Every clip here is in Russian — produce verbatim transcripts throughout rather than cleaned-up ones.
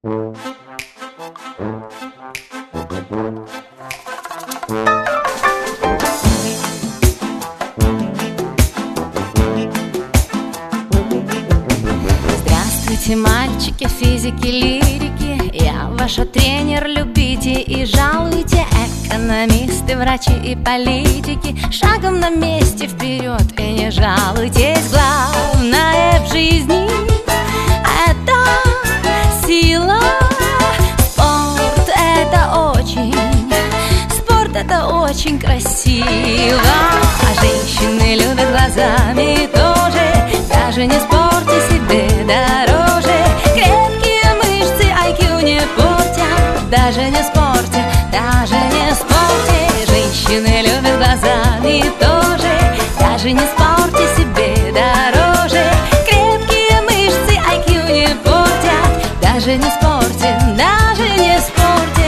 Здравствуйте, мальчики, физики, лирики. Я ваша тренер, любите и жалуйте. Экономисты, врачи и политики, шагом на месте вперед и не жалуйтесь. Главное в жизни — это сила. Спорт — это очень, спорт — это очень красиво. А женщины любят глазами тоже. Даже не спорьте себе дороже. Крепкие мышцы ай кью не портят. Даже не спорьте, даже не спорьте. Женщины любят глазами тоже. Даже не спорьте себе дороже. Крепкие мышцы ай кью не портят. Даже не спорьте, даже не спорьте.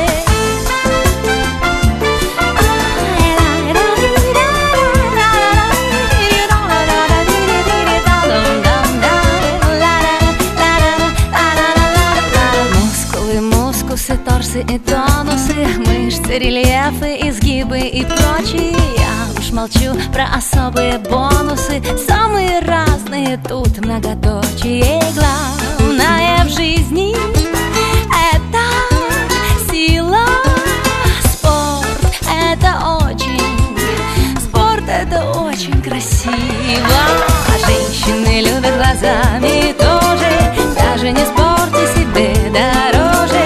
Торсы и тонусы, мышцы, рельефы, изгибы и прочие. Я уж молчу про особые бонусы, самые разные тут многоточие. Главное в жизни — это сила. Спорт — это очень, спорт — это очень красиво. А женщины любят глазами тоже. Даже не спорьте себе дороже.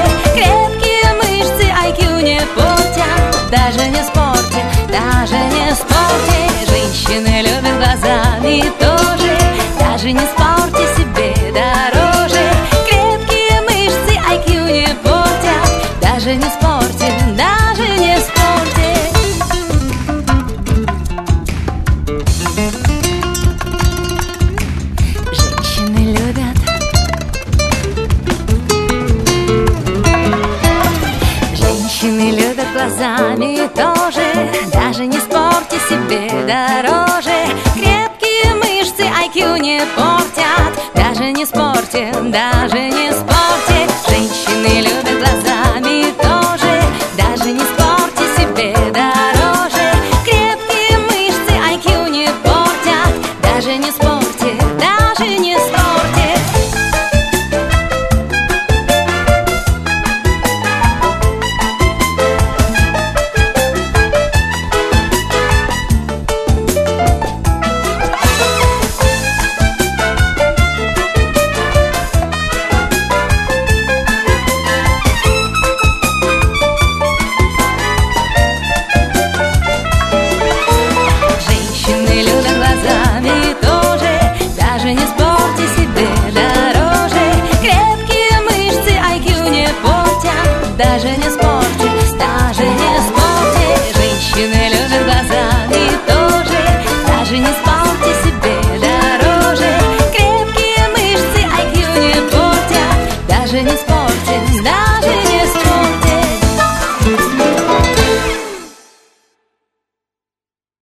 Даже не спорьте, даже не спорьте. Женщины любят глазами тоже. Даже не спорьте себе дороже. Крепкие мышцы ай кью не портят. Даже не спорьте, даже не спорьте. Женщины любят. Женщины любят глазами тоже. Даже не спорьте себе дороже. Крепкие мышцы ай кью не портят. Даже не спорьте, даже не спорьте.